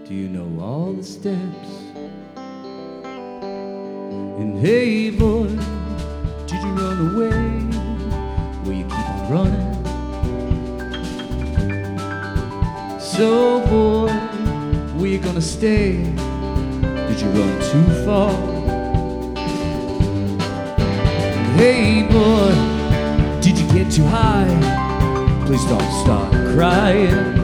Do you know all the steps? And hey boy, did you run away? Will you keep on running? So boy, were you gonna stay? Did you run too far? Hey boy, did you get too high? Please don't start crying.